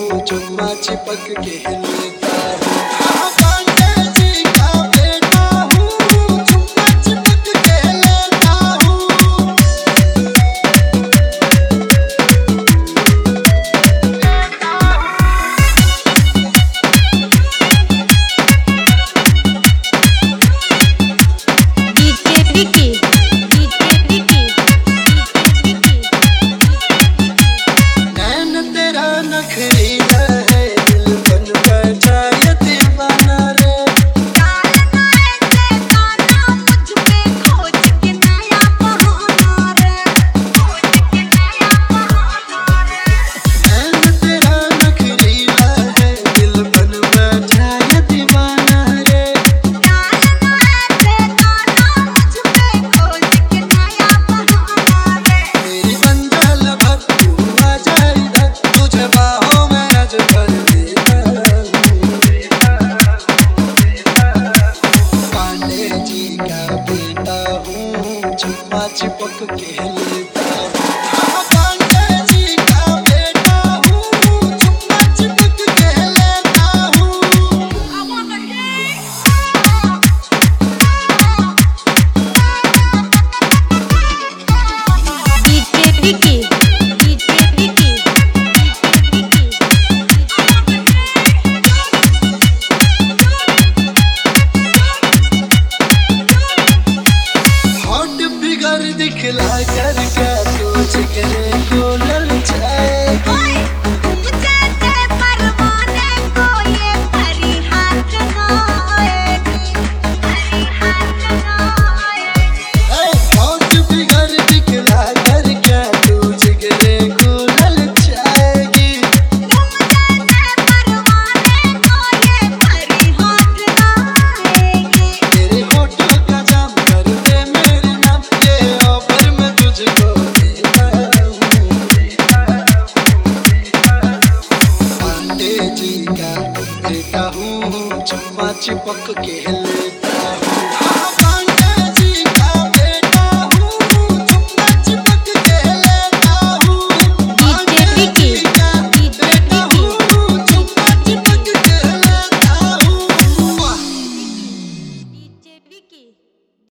हूँ चुम्मा चिपक के लेता हूँ। हाँ, पांडे जी का बेटा हूँ, चुम्मा चिपक के लेता हूँ। नैन तेरा नखरीला है, दिल बन बैठा ये दीवाना रे। नैन तेरा नखरीला है, दिल बन बैठा ये दीवाना रे। मेरी मंजिल भर तू आ जा इधर, तुझे बाहों में रज भर देता हूँ। पांडे जी का बेटा हूँ, चुम्मा चिपक के लेता हूँ। हाँ, पांडे जी का बेटा हूँ, चुम्मा चिपक के लेता हूँ। हॉट फिगर दिखला कर क्या तू जिगरे को ललचाएगी। हॉट फिगर दिखला कर क्या तू जिगरे को ललचाएगी। तेरे होठों का जाम कर दे मेरे नाम, ये ऑफर मैं तुझको देता हूँ। पांडे जी का बेटा हूँ, चुम्मा चिपक के लेता हूँ।